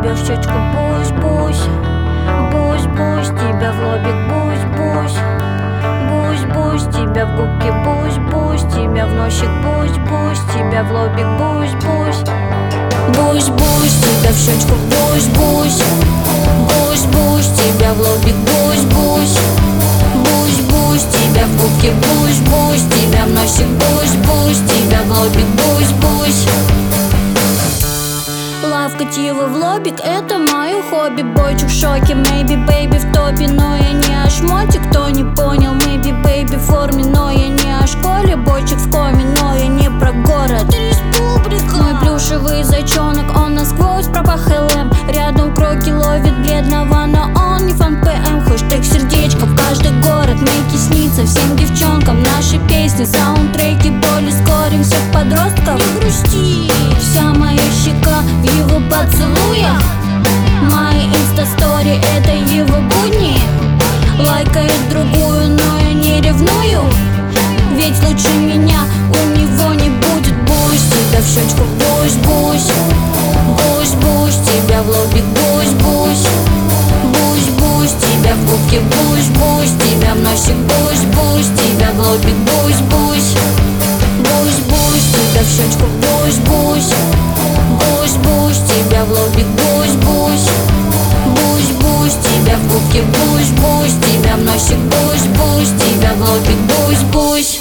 тебя в щечку бусь-бусь, бусь-бусь, тебя в лобик бусь-бусь, бусь-бусь, тебя в губки бусь-бусь, тебя в носик бусь-бусь, тебя в лобик бусь-бусь, бусь-бусь, тебя в щечку бусь-бусь, бусь-бусь, тебя в лобик бусь-бусь, бусь-бусь, тебя в губки бусь-бусь, тебя в носик бусь-бусь, тебя в лобик бусь-бусь. Лавкать его в лобик — это мое хобби. Бойчик в шоке, maybe baby в топе. Но я не о шмоте, кто не понял, maybe baby в форме. Но я не о школе, бойчик в коме. Но я не про город, это республика. Мой плюшевый зайчонок, он насквозь пропах ЛМ. Рядом кроки ловит бледного, но он не фан ПМ. Хэштег сердечко в каждый город, мейки снится всем девчонкам. Наши песни, саундтреки, боли скорим всех подростков. Не грусти, вся моя щека в его поцелуях. Мои инста-стори — это его будни. Лайкает другую, но я не ревную. Ведь лучше меня у него не будет. Бусь, тебя в щечку бусь-бусь, бусь-бусь, тебя в лобик бусь-бусь, бусь-бусь, тебя в губки бусь-бусь, тебя в носик бусь-бусь, тебя в лобик бусь-бусь, бусь-бусь, тебя в щечку бусь-бусь, бусь-бусь, тебя в лобик бусь-бусь, бусь-бусь, тебя в губки бусь-бусь, тебя в носик бусь-бусь, тебя в лобик бусь-бусь.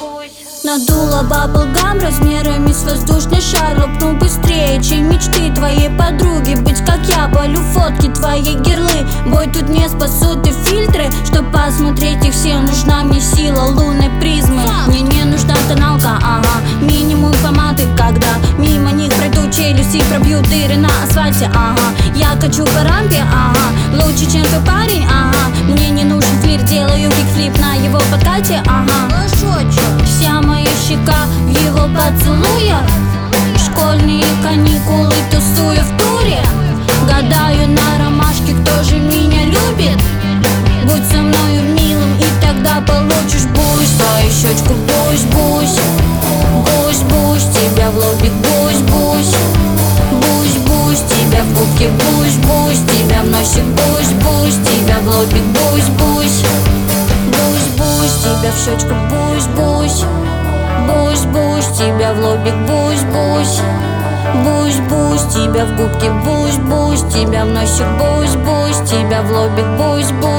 Надула баблгам размерами с воздушный шар. Лопну быстрее, чем мечты твоей подруги. Быть как я, полю фотки твоей герлы. Бой, тут не спасут и фильтры. Чтоб посмотреть их все, нужна мне сила лунной призмы. Мне не нужна тоналка, ага, минимум помады. Когда мимо них пройду, челюсти пробью дыры на асфальте, ага. Я качу по рампе, ага, лучше, чем твой парень, ага. Мне не нужен флир, делаю кикфлип на его подкате, ага. Вся моя щека в его поцелуях. Школьные каникулы тусую в туре. Гадаю на ромашке, кто же меня любит. Будь со мною милым, и тогда получишь бусь. Свою щечку бусь-бусь, бусь-бусь, тебя в лобик бусь-бусь, бусь-бусь, тебя в губки бусь-бусь, тебя в носик бусь-бусь, тебя в лобик бусь-бусь, бусь-бусь, тебя в щечку бусь-бусь, бусь-бусь, тебя в лобик бусь-бусь, бусь-бусь, тебя в губки бусь-бусь, тебя в носик бусь-бусь, тебя в лобик бусь-бусь.